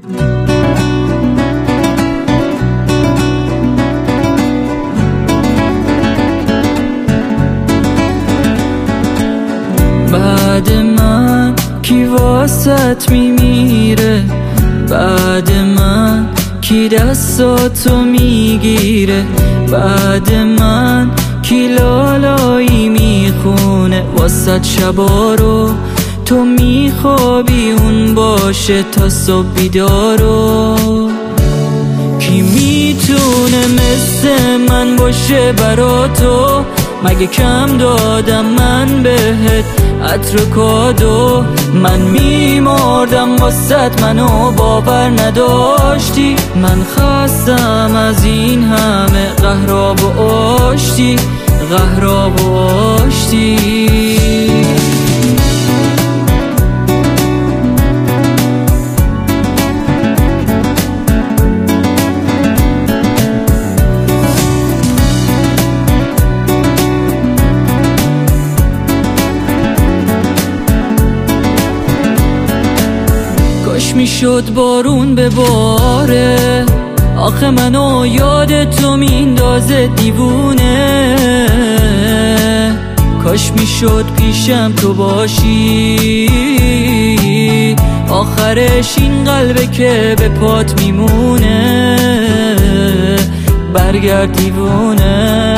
بعد من کی واسط میمیره؟ بعد من کی دستاتو میگیره؟ بعد من کی لالایی میخونه واسط شبا رو؟ تو میخوابی اون باشه تا صبح بیدارو. کی میتونه مثل من باشه برا تو؟ مگه کم دادم من بهت عطر کادو؟ من میمردم واسط منو باور نداشتی. من خستم از این همه قهراب و آشتی، قهراب و آشتی. کاش میشد بارون بباره، آخه منو یاد تو میندازه دیوونه. کاش میشد پیشم تو باشی، آخرش این قلبه که به پات میمونه برگرد دیوونه.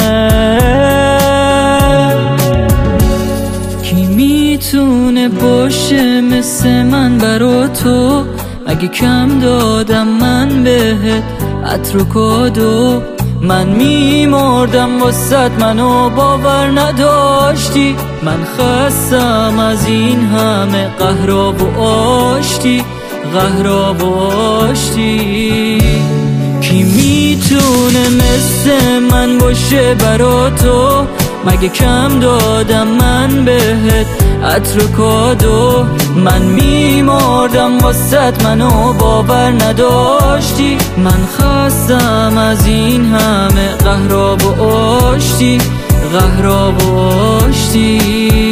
کی میتونه باشه مثل من برا تو؟ اگه کم دادم من بهت عطر و کادو؟ من میمردم واسط منو باور نداشتی. من خستم از این همه قهراب و آشتی، قهراب و آشتی. کی میتونه مثل من باشه برا تو؟ مگه کم دادم من بهت عطر و کادو؟ من میمردم واسط منو باور نداشتی. من خستم از این همه قهراب و آشتی، قهراب و آشتی.